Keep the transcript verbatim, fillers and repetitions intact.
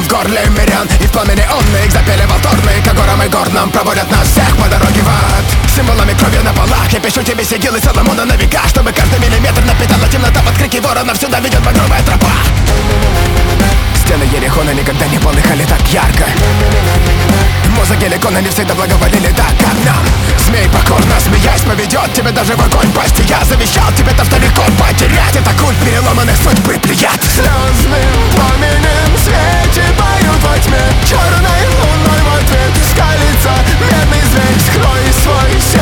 в горле мирян. И в пламени онны их запиливал торны. К горам и горнам проводят нас всех по дороге в ад. Символами крови на полах я пишу тебе сигилы Соломона на века, чтобы каждый миллиметр напитала темнота. Под крики воронов сюда ведет багровая тропа. Стены Ерехона никогда не полыхали так ярко. Муза Геликона не всегда благоволили так, как нам. Змей покорно смеясь поведет тебя даже в огонь пасти. Я завещал тебе то, что легко потерять. Это культ переломанных судьбы плеяд. Слезным пламенем свечи поют во тьме. Черной луной в ответ скалится медный зверь. Скрой свой сердце.